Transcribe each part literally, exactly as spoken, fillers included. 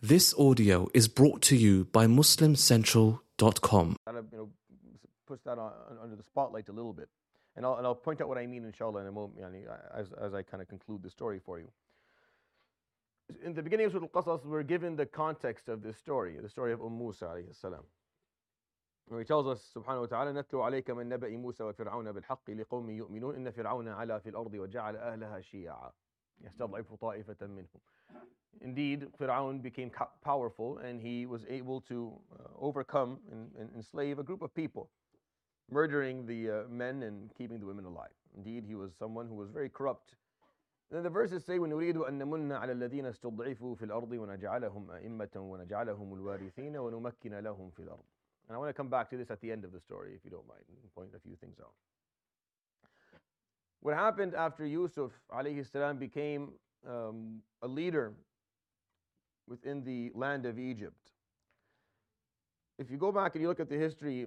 This audio is brought to you by muslim central dot com. Kind of, you know, push that on, under the spotlight a little bit. And I'll, and I'll point out what I mean, inshallah, in a moment, yani, as, as I kind of conclude the story for you. In the beginning of Surah Al-Qasas, we're given the context of this story, the story of Umm Musa alayhi salam. Where he tells us, subhanahu wa ta'ala, نَتْلُو عَلَيْكَ مِن نَبَإِ مُوسَى وَفِرْعَوْنَ بِالْحَقِّ لِقَوْمٍ يُؤْمِنُونَ إِنَّ فِرْعَوْنَ عَلَا فِي الْأَرْضِ وَجَعَلَ أَهْلَهَا شِيَعًا يَسْتَضْعِفُ طَائِفَةً مِّنْهُمْ. Indeed, Fir'aun became powerful and he was able to uh, overcome and, and enslave a group of people, murdering the uh, men and keeping the women alive. Indeed, he was someone who was very corrupt. And then the verses say, وَنُرِيدُ أَن نَمُنَّ عَلَى الَّذِينَ اسْتُضْعِفُوا فِي الْأَرْضِ وَنَجْعَلَهُمْ أَئِمَّةً وَنَجْعَلَهُمُ الْوَارِثِينَ وَنُمَكِّنَ لَهُمْ فِي الْأَرْضِ. And I want to come back to this at the end of the story, if you don't mind, and point a few things out. What happened after Yusuf alayhi salam became um, a leader within the land of Egypt. If you go back and you look at the history,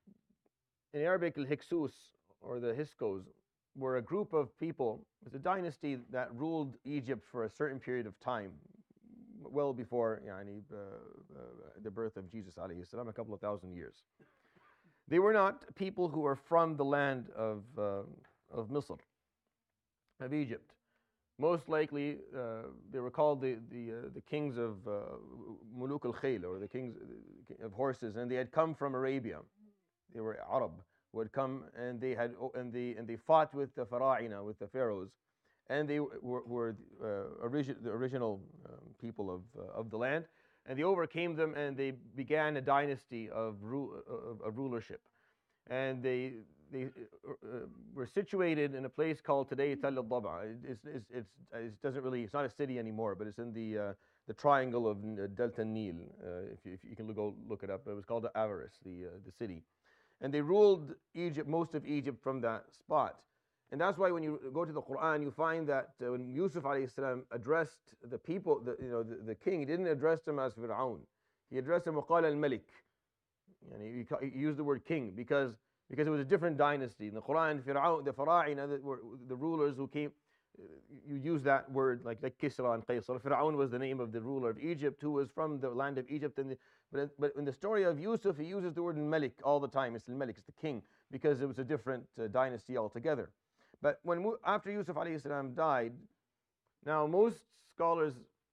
in Arabic, al-Hyksos, or the Hyksos, were a group of people, it's a dynasty that ruled Egypt for a certain period of time, well before yani, uh, uh, the birth of Jesus alayhi salam, a couple of thousand years. They were not people who were from the land of, uh, of Misr, of Egypt. Most likely, uh, they were called the, the, uh, the kings of uh, Muluk al-Khayl, or the kings of horses, and they had come from Arabia. They were Arab, who had come and they had and they and they fought with the Fara'ina, with the pharaohs, and they were, were uh, origi the original um, people of uh, of the land, and they overcame them and they began a dynasty of, ru of, of rulership, and they they uh, were situated in a place called today Tal al-Daba. It's, it's, it's, it doesn't really, it's not a city anymore, but it's in the uh, the triangle of Delta Nile. Uh, if, you, if you can go look it up, it was called Avaris, the uh, the city. And they ruled Egypt, most of Egypt, from that spot. And that's why when you go to the Quran, you find that uh, when Yusuf alayhi salam addressed the people, the, you know, the, the king, he didn't address them as Fir'aun. He addressed them وَقَالَ الْمَلِكِ. And he, he used the word king because, because it was a different dynasty. In the Quran, Fir'aun, the Fara'ina, the, the rulers who came, you use that word like, like Kisra and Qaisar. Fir'aun was the name of the ruler of Egypt who was from the land of Egypt. And the, but, but in the story of Yusuf, he uses the word Malik all the time. It's al-Malik, it's the king, because it was a different uh, dynasty altogether. But when after Yusuf alayhi salam died, now most scholars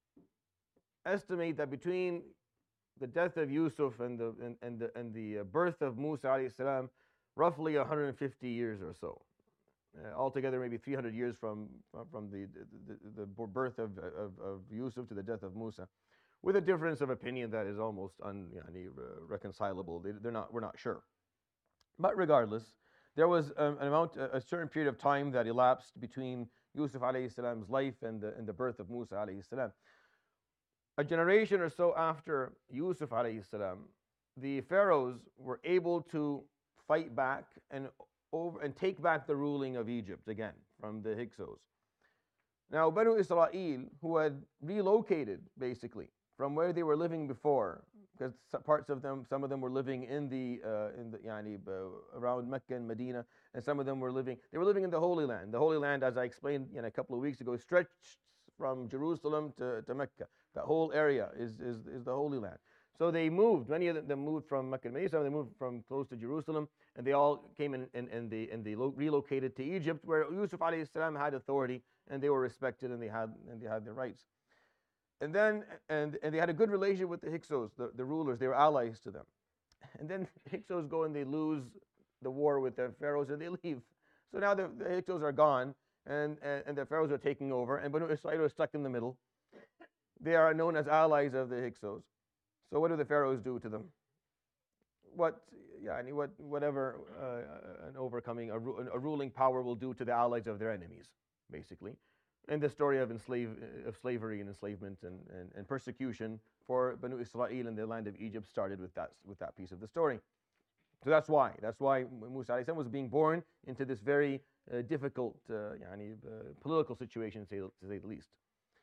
estimate that between the death of Yusuf and the, and, and the, and the birth of Musa alayhi salam, roughly one hundred fifty years or so. Uh, altogether, maybe three hundred years from, from the, the, the, the birth of, of, of Yusuf to the death of Musa, with a difference of opinion that is almost unreconcilable. They, they're not, we're not sure. But regardless, there was um, an amount, a certain period of time that elapsed between Yusuf alayhi salam's life and the, and the birth of Musa alayhi salam. A generation or so after Yusuf alayhi salam, the pharaohs were able to fight back and over and take back the ruling of Egypt again from the Hyksos. Now, Banu Israel, who had relocated basically from where they were living before, because parts of them, some of them were living in the uh, in the yani, uh, around Mecca and Medina, and some of them were living. They were living in the Holy Land. The Holy Land, as I explained you know, a couple of weeks ago, stretched from Jerusalem to, to Mecca. That whole area is, is is the Holy Land. So they moved. Many of them moved from Mecca and Medina. Some of them moved from close to Jerusalem, and they all came in and, and they and they relocated to Egypt, where Yusuf alayhi salam had authority, and they were respected, and they had and they had their rights. And then and and they had a good relationship with the Hyksos, the, the rulers. They were allies to them. And then the Hyksos go and they lose the war with the pharaohs, and they leave. So now the, the Hyksos are gone, and, and and the pharaohs are taking over, and Banu Israel are stuck in the middle. They are known as allies of the Hyksos. So what do the pharaohs do to them? What, yeah, what, whatever uh, an overcoming, a, ru a ruling power will do to the allies of their enemies, basically. And the story of, enslave, of slavery and enslavement and, and, and persecution for Banu Israel in the land of Egypt started with that, with that piece of the story. So that's why. That's why Musa alayhi salam was being born into this very uh, difficult uh, yani, uh, political situation, to say, to say the least.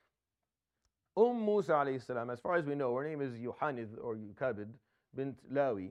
Umm Musa alayhi salam, as far as we know, her name is Yuhanid or Yukabid bint Lawi.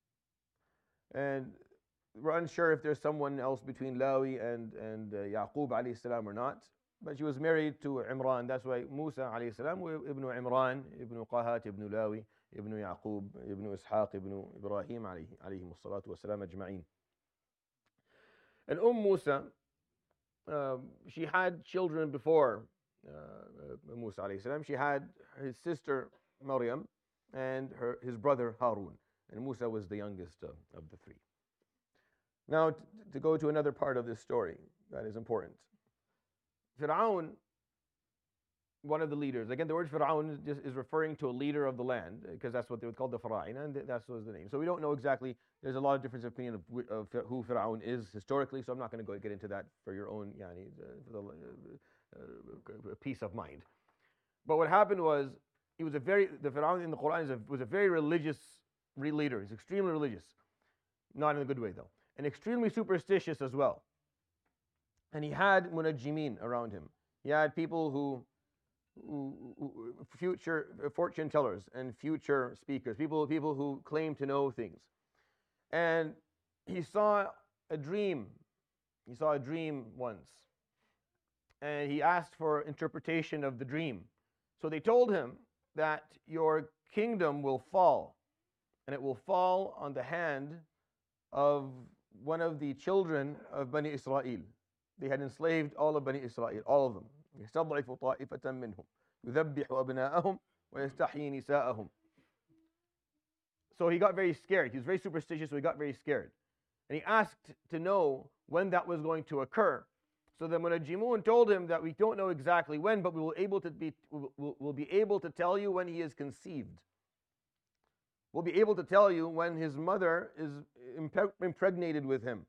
And we're unsure if there's someone else between Lawi and, and uh, Yaqub alayhi salam or not. but she was married to Imran. That's why Musa alayhi salam, ibn Imran, ibn Qahat, ibn Lawi, ibn Yaqub, ibn Ishaq, ibn Ibrahim alayhi, alayhim salatu wasalam ajma'in. And Umm Musa, uh, she had children before uh, Musa alayhi salam. She had his sister Maryam and her, his brother Harun. And Musa was the youngest uh, of the three. Now, t- to go to another part of this story that is important. Fir'aun, one of the leaders, again, the word Fir'aun is, is referring to a leader of the land, because that's what they would call the Fara'ina, and that was the name. So we don't know exactly, there's a lot of difference of opinion of, of who Fir'aun is historically, so I'm not going to go get into that for your own yani, for the, uh, uh, peace of mind. But what happened was, he was a very, the Fir'aun in the Quran is a, was a very religious leader. He's extremely religious. Not in a good way, though. And extremely superstitious as well. And he had munajjimin around him. He had people who, who, who future fortune tellers and future speakers, people, people who claim to know things. And he saw a dream. He saw a dream once. And he asked for interpretation of the dream. So they told him that your kingdom will fall. And it will fall on the hand of one of the children of Bani Israel. They had enslaved all of Bani Israel, all of them. يستضعف طائفة منهم يذبح أبناءهم ويستحيي نساءهم. So he got very scared. He was very superstitious, so he got very scared. And he asked to know when that was going to occur. So the Munajjimun told him that we don't know exactly when, but we will able to be we'll, we'll be able to tell you when he is conceived. We'll be able to tell you when his mother is impregnated with him.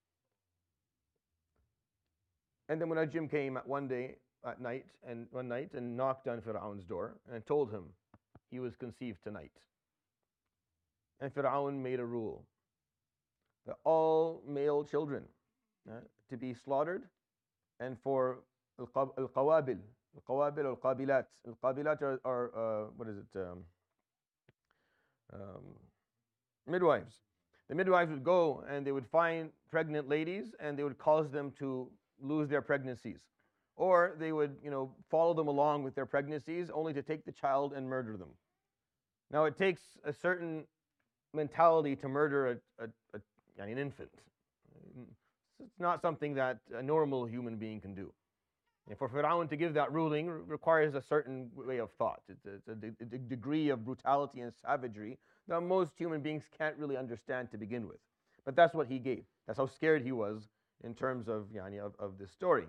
And then Munajjim came one day at night and one night and knocked on Fir'aun's door and told him he was conceived tonight. And Fir'aun made a rule that all male children uh, to be slaughtered, and for al-qawabil, al-qawabil or al-qabilat. Al-qabilat are, are uh, what is it? Um, um, midwives. The midwives would go and they would find pregnant ladies and they would cause them to lose their pregnancies. Or they would, you know, follow them along with their pregnancies only to take the child and murder them. Now it takes a certain mentality to murder a, a, a, an infant. It's not something that a normal human being can do. And for Fir'aun to give that ruling requires a certain way of thought. It's a, it's a, de- a degree of brutality and savagery that most human beings can't really understand to begin with. But that's what he gave. That's how scared he was in terms of, yani, of, of this story.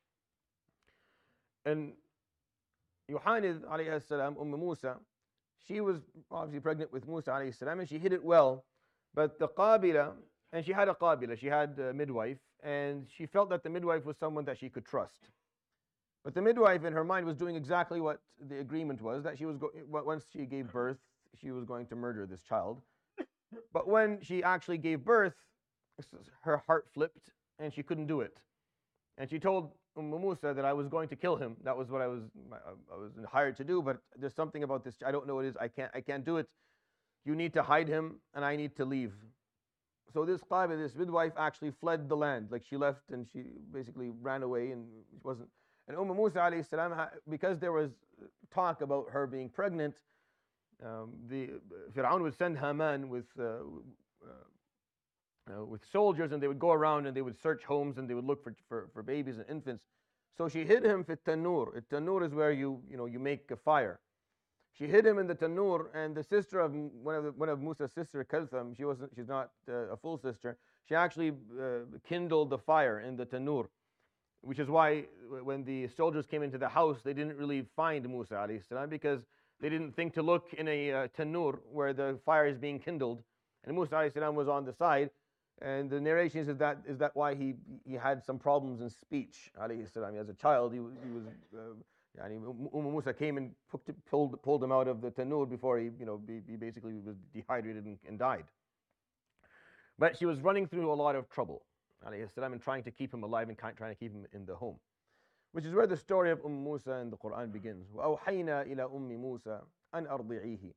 And Yuhanid alayhi salam, Umm Musa, she was obviously pregnant with Musa alayhi salam, and she hid it well. But the Qabila, and she had a Qabila, she had a midwife, and she felt that the midwife was someone that she could trust. But the midwife in her mind was doing exactly what the agreement was, that she was go- once she gave birth, she was going to murder this child. But when she actually gave birth, her heart flipped and she couldn't do it. And she told Umm Musa that I was going to kill him. That was what I was I was hired to do, but there's something about this, I don't know what it is, I can't I can't do it. You need to hide him and I need to leave. So this Qabil, this midwife, actually fled the land. Like she left and she basically ran away and wasn't. And Umm Musa alayhi salam, because there was talk about her being pregnant, um, the Fir'aun would send Haman with uh, uh, uh, with soldiers, and they would go around and they would search homes and they would look for for, for babies and infants. So she hid him fit tanur. A tanur is where you you know you make a fire. She hid him in the tanur, and the sister of one of the, one of Musa's sister, Kaltham, she wasn't she's not uh, a full sister. She actually uh, kindled the fire in the tanur. Which is why when the soldiers came into the house, they didn't really find Musa alayhi salam, because they didn't think to look in a uh, tanur where the fire is being kindled. And Musa alayhi salam was on the side. And the narration is that is that why he he had some problems in speech alayhi salam. As a child, he, he was uh, yani, Umm Musa came and pulled pulled him out of the tanur before he you know he, he basically was dehydrated and, and died. But she was running through a lot of trouble, alayhi salam, and trying to keep him alive and trying to keep him in the home. Which is where the story of Umm Musa in the Quran begins. وَأَوْحَيْنَا إِلَى أُمِّ مُوسَى أَنْ أَرْضِعِيهِ.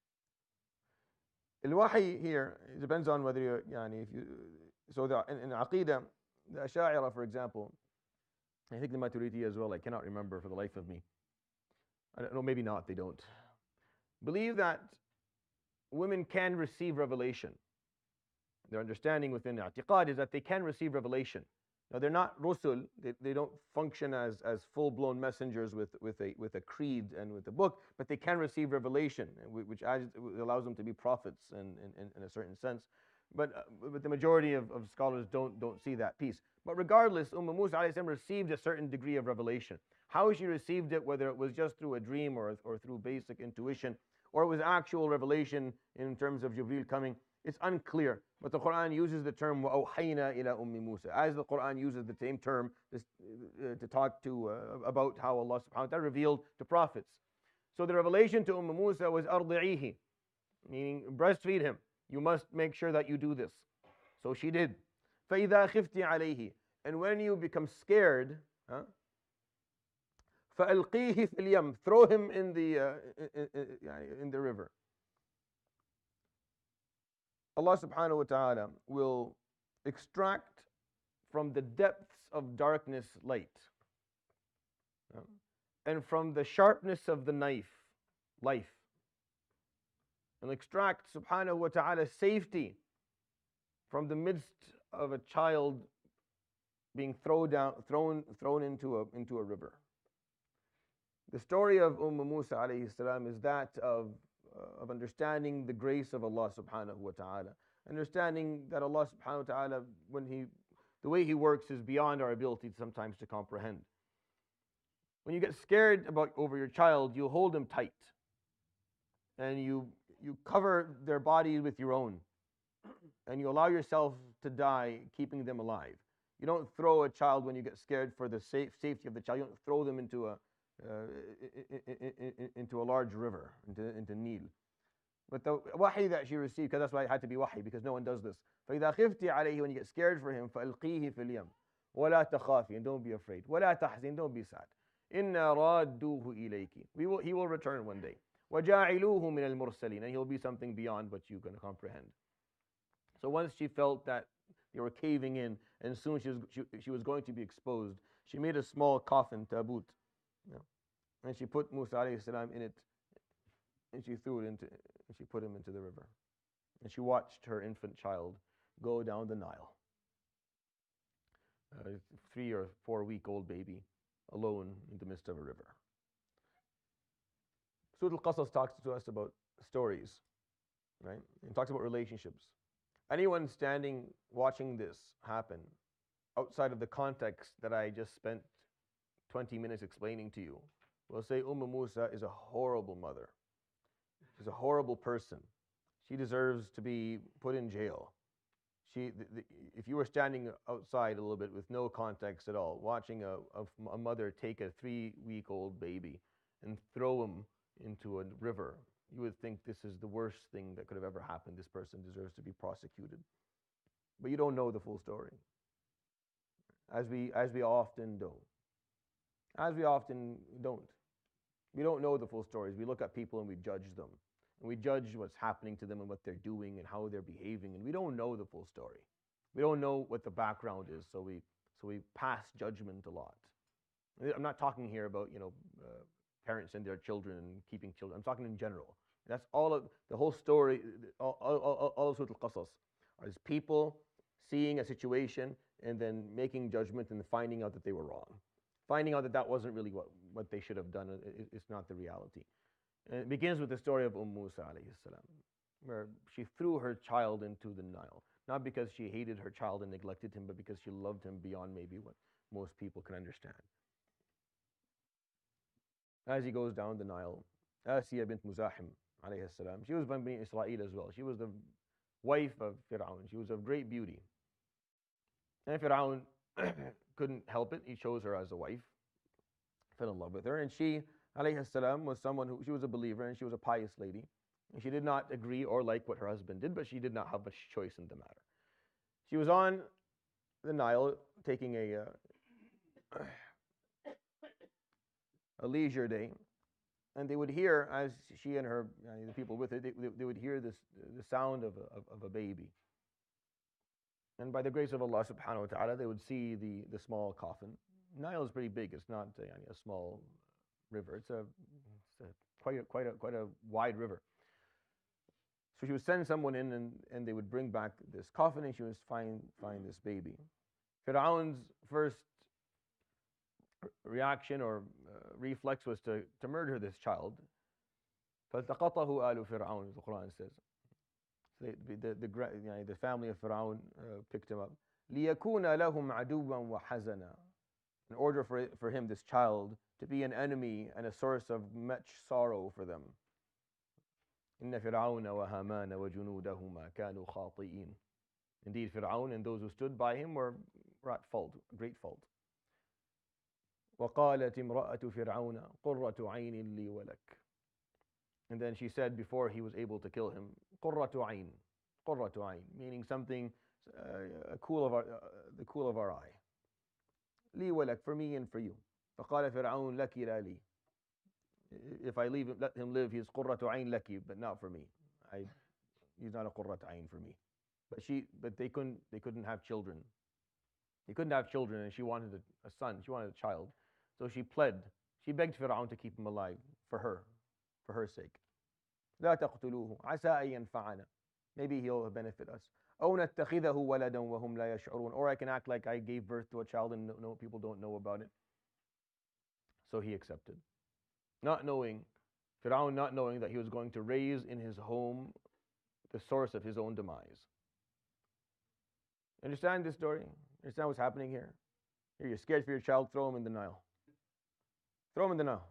Al-Wahy here, it depends on whether you, yani, if you, so the, in, in Aqidah, the Asha'ira, for example, I think the Maturidi as well, I cannot remember for the life of me. I don't know, maybe not, they don't. Believe that women can receive revelation. Their understanding within i'tiqad is that they can receive revelation. Now they're not rusul, they, they don't function as, as full-blown messengers with, with, a, with a creed and with a book, but they can receive revelation, which allows them to be prophets in, in, in a certain sense. But, uh, but the majority of, of scholars don't, don't see that piece. But regardless, Umm Musa alayhi salam received a certain degree of revelation. How she received it, whether it was just through a dream or, or through basic intuition, or it was actual revelation in terms of Jibreel coming, it's unclear. But the Quran uses the term وَأَوْحَيْنَا إِلَى أُمِّ مُوسَى, as the Quran uses the same term this, uh, to talk to uh, about how Allah subhanahu wa ta'ala revealed to prophets. So the revelation to Umm Musa was أَرْضِعِيهِ, meaning breastfeed him. You must make sure that you do this. So she did. فَإِذَا خِفْتِ عَلَيْهِ, and when you become scared, huh? فَأَلْقِيهِ فِي الْيَمِّ, throw him in the, uh, in, in, in the river. Allah subhanahu wa ta'ala will extract from the depths of darkness light, yeah? And from the sharpness of the knife, life. And extract subhanahu wa ta'ala safety from the midst of a child being thrown down, thrown, thrown into a, into a river. The story of Umm Musa alayhi salam is that of, uh, of understanding the grace of Allah subhanahu wa ta'ala. Understanding that Allah subhanahu wa ta'ala, when He, the way He works is beyond our ability sometimes to comprehend. When you get scared about over your child, you hold them tight. And you, you cover their bodies with your own. And you allow yourself to die, keeping them alive. You don't throw a child when you get scared for the safe, safety of the child. You don't throw them into a, uh, into a large river, into, into Nile. But the wahi that she received, because that's why it had to be wahi, because no one does this. فَإِذَا خِفْتِ عَلَيْهِ, when you get scared for him, فَأَلْقِيهِ فِي الْيَمِّ وَلَا تَخَافِي, and don't be afraid. وَلَا تَحْزِنْ, don't be sad. إِنَّا رَادُّوهُ إِلَيْكِ, we will, he will return one day. وَجَاعِلُوهُ مِنَ الْمُرْسَلِينَ, and he'll be something beyond what you can comprehend. So once she felt that they were caving in, and soon she was, she, she was going to be exposed, she made a small coffin, tabut, you know, and she put Musa alayhi salam in it, and she threw it into, and she put him into the river. And she watched her infant child go down the Nile. A three or four week old baby alone in the midst of a river. Surah Al-Qasas talks to us about stories, right? It talks about relationships. Anyone standing watching this happen outside of the context that I just spent twenty minutes explaining to you will say Umm Musa is a horrible mother. She's a horrible person. She deserves to be put in jail. She, the, the, if you were standing outside a little bit with no context at all, watching a, a, a mother take a three-week-old baby and throw him into a river, you would think this is the worst thing that could have ever happened. This person deserves to be prosecuted. But you don't know the full story, as we, as we often don't. As we often don't. We don't know the full stories. We look at people and we judge them. And we judge what's happening to them and what they're doing and how they're behaving. And we don't know the full story. We don't know what the background is, so we, so we pass judgment a lot. I'm not talking here about, you know, uh, parents and their children and keeping children. I'm talking in general. That's all of the whole story, all, all, all, all of Surah Al-Qasas is people seeing a situation and then making judgment and finding out that they were wrong. Finding out that that wasn't really what, what they should have done. It, it's not the reality. And it begins with the story of Umm Musa alayhi salam, where she threw her child into the Nile. Not because she hated her child and neglected him, but because she loved him beyond maybe what most people can understand. As he goes down the Nile, Asiya bint Muzahim alayhi salam, she was from Bani Israel as well. She was the wife of Fir'aun. She was of great beauty. And Fir'aun couldn't help it. He chose her as a wife, fell in love with her, and she, alayhi salam, was someone who, she was a believer and she was a pious lady. And she did not agree or like what her husband did, but she did not have much choice in the matter. She was on the Nile taking a, uh, a leisure day, and they would hear, as she and her, uh, the people with her, they, they would hear this, the sound of a, of, of a baby. And by the grace of Allah subhanahu wa ta'ala, they would see the, the small coffin. Nile is pretty big. It's not uh, a small river. It's a, it's a quite a, quite a quite a wide river. So she would send someone in, and, and they would bring back this coffin, and she would find find this baby. Fir'aun's first reaction or uh, reflex was to, to murder this child. فَالْتَقَطَهُ آلُ فِرْعَوْنَ, the Quran says. So the, the, the, the, the family of Fir'aun uh, picked him up. لِيَكُونَ لَهُمْ عَدُوًّا وَحَزَنًا, in order for, for him, this child, to be an enemy and a source of much sorrow for them. إِنَّ فِرْعَوْنَ وَهَامَانَ وَجُنُودَهُمَا كَانُوا خَاطِئِينَ. Indeed, Fir'aun and those who stood by him were, were at fault, great fault. وَقَالَتِ امْرَأَةُ فِرْعَوْنَ قُرَّةُ عَيْنٍ لِي وَلَكَ. And then she said before he was able to kill him, قُرَّةُ عَيْن, قُرَّةُ عَيْن, meaning something, uh, a cool of our, uh, the cool of our eye. لِي وَلَكَ, for me and for you. فَقَالَ فِرْعَوْنَ لَكِ لَا لِي. If I leave him, let him live, he's قُرَّةُ عَيْن لَكِ, but not for me. I, he's not a قُرَّةُ عَيْن for me. But she, but they couldn't, they couldn't have children. They couldn't have children, and she wanted a, a son. She wanted a child. So she pled. She begged Fir'aun to keep him alive for her, for her sake. لا تقتلوه عسى أن ينفعنا. Maybe he'll benefit us. أو نتخذه ولدا وهم لا يشعرون. Or I can act like I gave birth to a child and no, no people don't know about it. So he accepted. Not knowing, Fir'aun not knowing that he was going to raise in his home the source of his own demise. Understand this story? Understand what's happening here? Here, you're scared for your child, throw him in the Nile. Throw him in the Nile.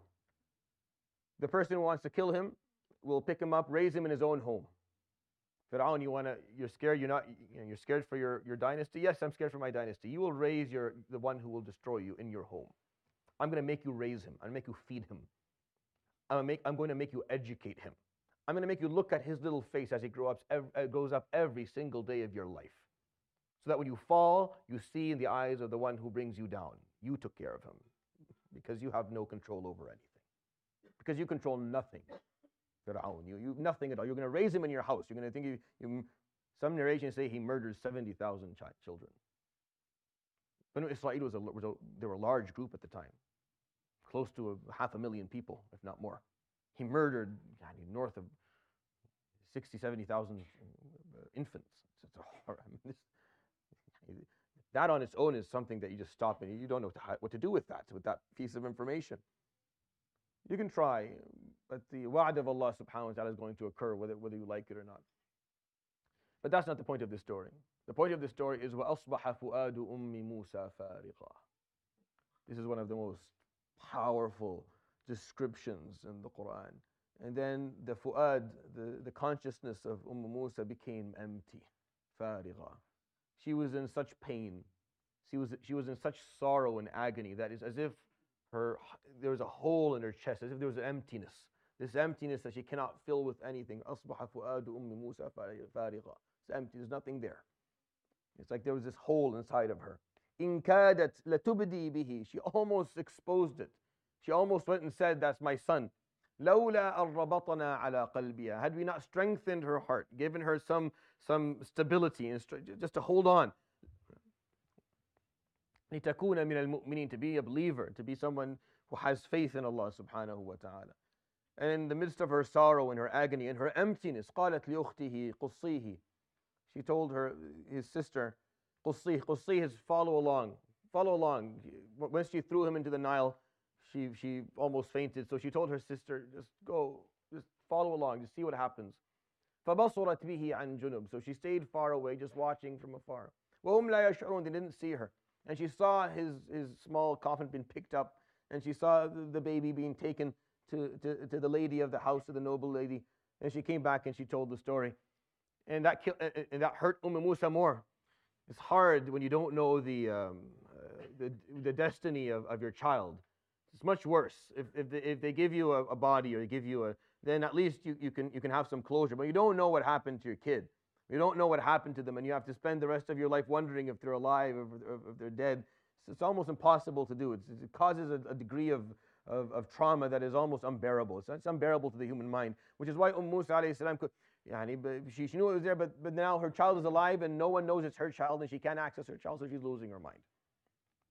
The person who wants to kill him will pick him up, raise him in his own home. Fir'aun, you wanna, you're scared. You're not. You know, you're scared for your, your dynasty. Yes, I'm scared for my dynasty. You will raise your the one who will destroy you in your home. I'm going to make you raise him. I'm going to make you feed him. I'm, make, I'm going to make you educate him. I'm going to make you look at his little face as he grow up, uh, grows up every single day of your life, so that when you fall, you see in the eyes of the one who brings you down, you took care of him, because you have no control over anything, because you control nothing. Fir'aun, you, you nothing at all. You're going to raise him in your house. You're going to think you, you some narrations say he murdered seventy thousand children. Banu Israel was a, was a, they were a large group at the time, close to a half a million people, if not more. He murdered north of sixty, seventy thousand infants. It's a, I mean, this, that on its own is something that you just stop and you don't know what to do with that, with that piece of information. You can try, but the wa'd of Allah subhanahu wa ta'ala is going to occur whether, whether you like it or not. But that's not the point of this story. The point of this story is وَأَصْبَحَ فُؤَادُ أُمِّ مُوسَى فَارِغًا. This is one of the most powerful descriptions in the Quran. And then the fu'ad, the, the consciousness of Umm Musa became empty. فَارِغًا. She was in such pain. She was, she was in such sorrow and agony that is as if her, there was a hole in her chest, as if there was an emptiness. This emptiness that she cannot fill with anything. أَصْبَحَ فُؤَادُ أُمِّ مُوسَى فَارِغًا. It's empty, there's nothing there. It's like there was this hole inside of her. إِن كَادَتْ لَتُبْدِي بِهِ. She almost exposed it. She almost went and said, that's my son. لَوْلَا أَن رَبَطْنَا عَلَى قَلْبِهَا. Had we not strengthened her heart, given her some, some stability, and just to hold on. لِتَكُونَ مِنَ الْمُؤْمِنِينَ. To be a believer, to be someone who has faith in Allah subhanahu wa ta'ala. And in the midst of her sorrow and her agony and her emptiness, قَالَتْ لِأُخْتِهِ قُصِّيهِ. She told her, his sister, قُصِّيهِ. قُصِّيهِ is follow along, follow along. Once she threw him into the Nile, she, she almost fainted. So she told her sister, just go, just follow along, just see what happens. فَبَصُرَتْ بِهِ عَنْ جُنُبٍ. So she stayed far away, just watching from afar. وَهُمْ لَا يَشْعُرُونَ. They didn't see her. And she saw his, his small coffin being picked up, and she saw the, the baby being taken to, to, to the lady of the house, to the noble lady. And she came back and she told the story. And that, and that hurt Umm Musa more. It's hard when you don't know the, um, uh, the, the destiny of, of your child. It's much worse. If, if, they, if they give you a, a body or they give you a, then at least you, you, can, you can have some closure. But you don't know what happened to your kid. You don't know what happened to them, and you have to spend the rest of your life wondering if they're alive or if they're dead. It's, it's almost impossible to do. It's, it causes a, a degree of, of, of trauma that is almost unbearable. It's, it's unbearable to the human mind, which is why Umm Musa alayhi salam could, yani, she, she knew it was there, but, but now her child is alive and no one knows it's her child and she can't access her child, so she's losing her mind.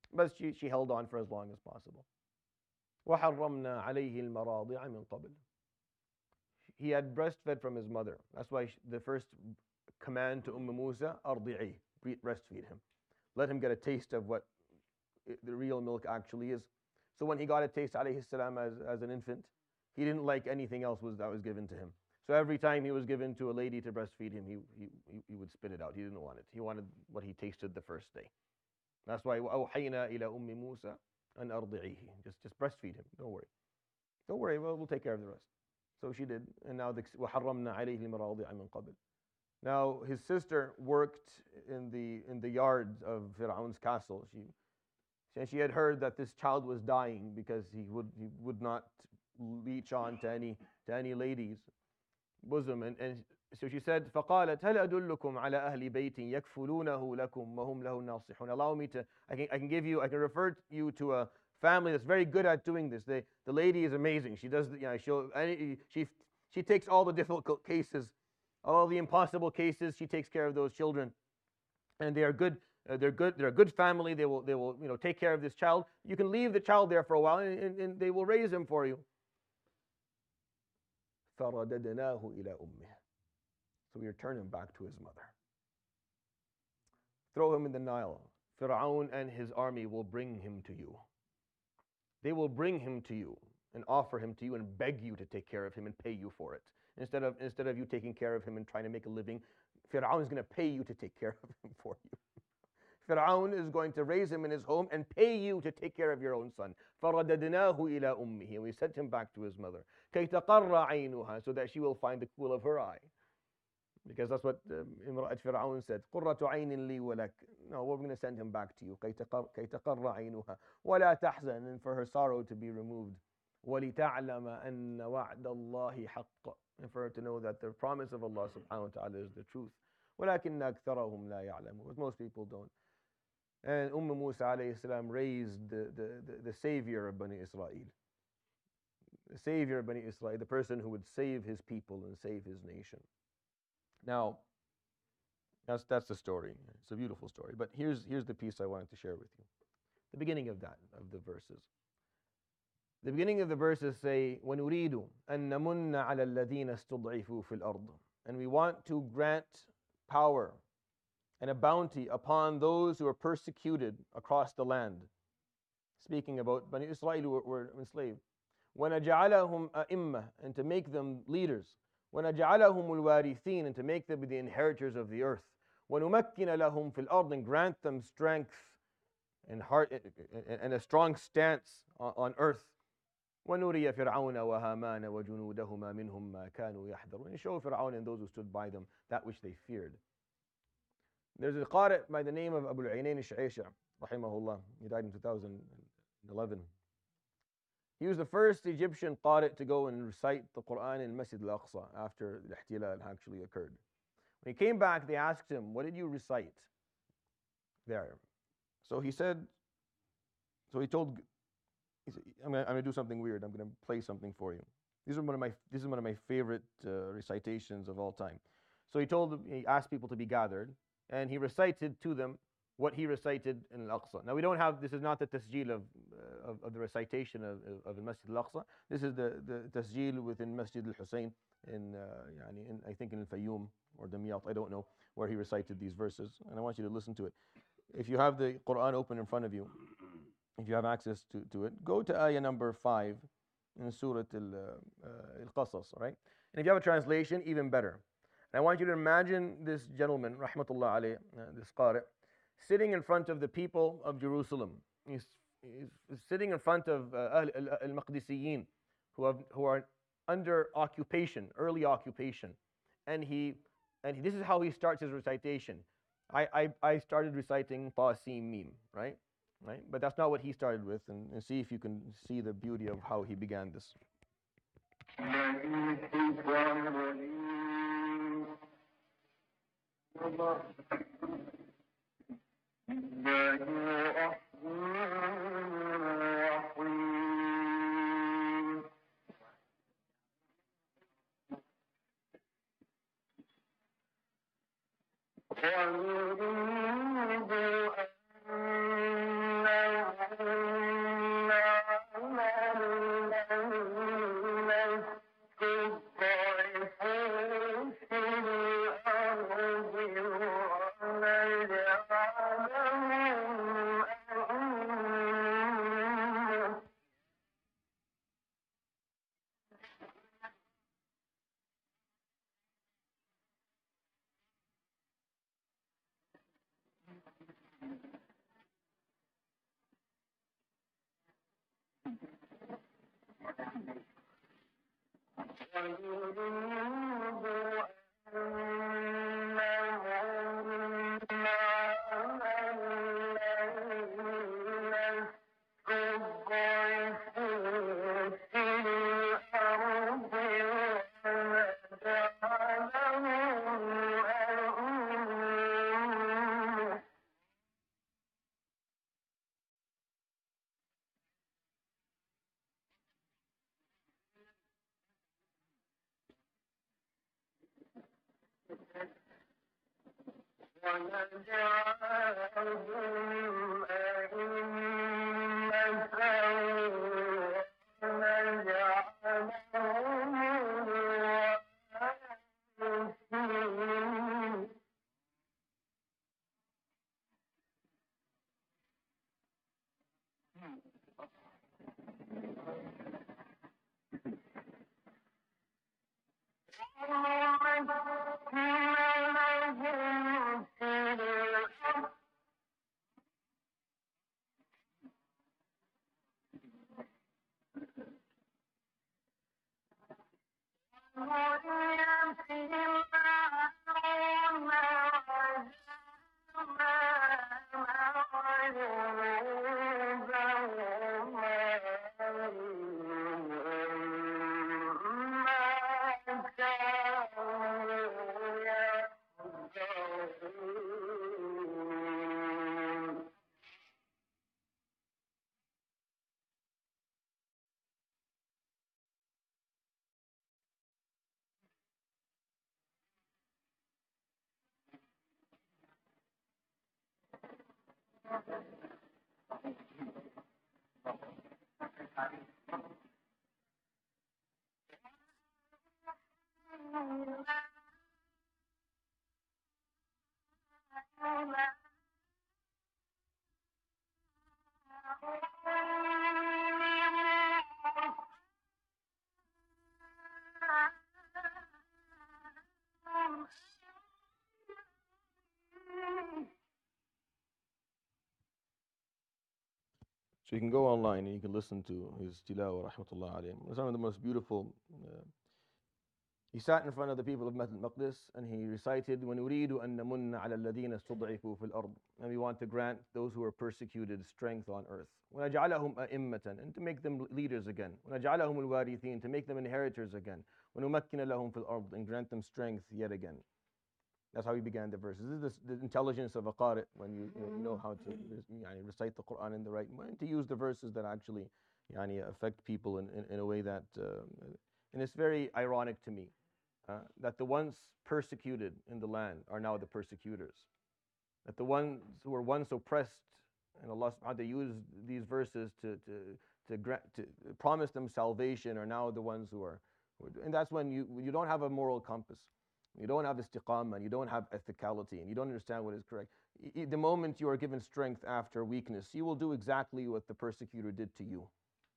But she, she held on for as long as possible. وَحَرَّمْنَا عَلَيْهِ الْمَرَاضِعَ مِنْ قَبْلِ. He had breastfed from his mother. That's why the first command to Umm Musa, أرضعيه, breastfeed him. Let him get a taste of what the real milk actually is. So when he got a taste, alayhi salam, as, as an infant, he didn't like anything else was, that was given to him. So every time he was given to a lady to breastfeed him, he, he, he would spit it out. He didn't want it. He wanted what he tasted the first day. That's why وَأَوْحَيْنَا إِلَى أُمِّ مُوسَى أَنْ أَرْضِعِيهِ. Just, just breastfeed him. Don't worry. Don't worry. We'll, we'll take care of the rest. So she did. And now the وَحَرَّمْنَا عَلَيْهِ الْمَرَاضِعَ مِنْ قَبْلِ. Now his sister worked in the in the yards of Fir'aun's castle. She and she had heard that this child was dying because he would he would not leech on to any to any lady's bosom. And, and so she said, فَقَالَتْ هَلْ أَدُلُّكُمْ عَلَى أَهْلِ بَيْتٍ يَكْفُلُونَهُ لَكُمْ وَهُمْ لَهُ نَاصِحُونَ. Allow me to, I can, I can give you, I can refer you to a family that's very good at doing this. They, the lady is amazing. She does, you know, she'll, any, she, she takes all the difficult cases, all the impossible cases. She takes care of those children, and they are good. Uh, they're good. They're a good family. They will, they will, you know, take care of this child. You can leave the child there for a while, and, and, and they will raise him for you. فَرَدَدْنَاهُ إِلَى أُمِّهِ. So we return him back to his mother. Throw him in the Nile. Fir'aun and his army will bring him to you. They will bring him to you and offer him to you and beg you to take care of him and pay you for it. Instead of, instead of you taking care of him and trying to make a living, Fir'aun is going to pay you to take care of him for you. Fir'aun is going to raise him in his home and pay you to take care of your own son. فَرَدَدْنَاهُ إِلَى أُمِّهِ. And we sent him back to his mother. كَيْ تَقَرَّ عَيْنُهَا. So that she will find the cool of her eye. Because that's what um, Imra'at Fir'aun said. قُرَّةُ عَيْنٍ لِي وَلَكَ. No, we're going to send him back to you. كَيْ تَقَرَّ عَيْنُهَا وَلَا تَحْزَنْ. And for her sorrow to be removed. وَلِتَعْلَمَ أَنَّ وَعْدَ اللَّهِ حَقٌّ. And for her to know that the promise of Allah subhanahu wa ta'ala is the truth. وَلَكِنَّ أَكْثَرَهُمْ لَا يَعْلَمُونَ. But most people don't. And Umm Musa alayhi salam raised the, the, the, the savior of Bani Israel. The savior of Bani Israel, the person who would save his people and save his nation. Now, that's, that's the story. It's a beautiful story. But here's, here's the piece I wanted to share with you. The beginning of that, of the verses. The beginning of the verses say, وَنُرِيدُ أَن نَمُنَّ عَلَى الَّذِينَ اسْتُضْعِفُوا فِي الْأَرْضِ. And we want to grant power and a bounty upon those who are persecuted across the land. Speaking about Bani Israel who were enslaved. وَنَجْعَلَهُمْ أَئِمَّةً. And to make them leaders. وَنَجْعَلَهُمُ الْوَارِثِينَ. And to make them the inheritors of the earth. وَنُمَكِّنَ لَهُمْ فِي الْأَرْضِ. And grant them strength and heart and a strong stance on earth. وَنُرِيَ فِرْعَوْنَ وَهَامَانَ وَجُنُودَهُمَا مِنْهُمْ مَا كَانُوا يَحْذَرُونَ. And show Fir'aun and those who stood by them that which they feared. There's a qari by the name of Abu al-Aynayn al-Shu'aysha, rahimahullah. He died in two thousand eleven. He was the first Egyptian qari to go and recite the Quran in Masjid al-Aqsa after the ihtilal actually occurred. When he came back, they asked him, what did you recite there? So he said, so he told, he said, I'm going to do something weird. I'm going to play something for you. These are one of my, this is one of my favorite uh, recitations of all time. So he told, he asked people to be gathered, and he recited to them what he recited in Al-Aqsa. Now we don't have, this is not the tasjeel of, uh, of, of the recitation of, of the Masjid Al-Aqsa. This is the, the tasjeel within Masjid Al-Hussein in, uh, in, I think in Al-Fayyum or Damiyat, I don't know, where he recited these verses. And I want you to listen to it. If you have the Quran open in front of you, if you have access to, to it, go to ayah number five in Surah Al-Qasas, right? And if you have a translation, even better. And I want you to imagine this gentleman, rahmatullah alayh, uh, this qari, sitting in front of the people of Jerusalem. He's, he's sitting in front of uh, al-Maqdisiyin, who, have, who are under occupation, early occupation. And he, and he, this is how he starts his recitation. I, I, I started reciting Ta Sin Mim, right? Right? But that's not what he started with, and, and see if you can see the beauty of how he began this. So you can go online and you can listen to his tilawa, rahmatullah alayhi. It's one of the most beautiful. Uh, he sat in front of the people of Masjid al-Maqdis and he recited, وَنُرِيدُ أَن نَمُنَّ عَلَى الَّذِينَ اسْتُضْعِفُوا فِي الْأَرْضِ. And we want to grant those who are persecuted strength on earth. وَنَجْعَلَهُمْ أَئِمَّةً. And to make them leaders again. وَنَجْعَلَهُمُ الْوَارِثِينَ. To make them inheritors again. وَنُمَكِّنَ لَهُمْ فِي الْأَرْضِ. And grant them strength yet again. That's how he began the verses. This is the, the intelligence of a qari, when you, you know how to yani, recite the Quran in the right way, and to use the verses that actually yani, affect people in, in, in a way that, uh, and it's very ironic to me uh, that the ones persecuted in the land are now the persecutors. That the ones who were once oppressed, and Allah subhanahu wa ta'ala used these verses to, to, to, gra- to promise them salvation, are now the ones who are, who are, and that's when you, you don't have a moral compass. You don't have istiqamah, and you don't have ethicality, and you don't understand what is correct. I, the moment you are given strength after weakness, you will do exactly what the persecutor did to you.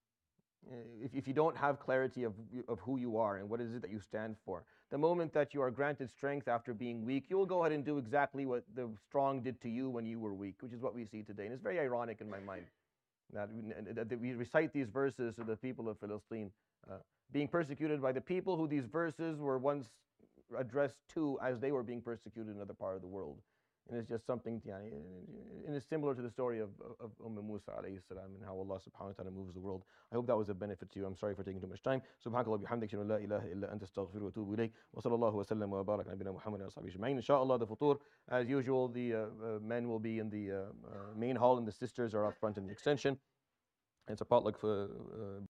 If, if you don't have clarity of, of who you are and what is it that you stand for, the moment that you are granted strength after being weak, you will go ahead and do exactly what the strong did to you when you were weak, which is what we see today. And it's very ironic in my mind that we, that we recite these verses to the people of Palestine, uh, being persecuted by the people who these verses were once addressed to as they were being persecuted in another part of the world. And it's just something, yani, and it's similar to the story of, of Umm Musa alayhi salam and how Allah subhanahu wa ta'ala moves the world. I hope that was a benefit to you. I'm sorry for taking too much time. Subhanakallah bihamdik, la ilaha illa anta astaghfiruka wa atubu ilayk. Wa sallallahu wa sallam wa barak ala nabina Muhammad wa ashabihi ajma'in. Inshallah, the futur, as usual, the uh, uh, men will be in the uh, uh, main hall and the sisters are up front in the extension. It's a potluck for uh,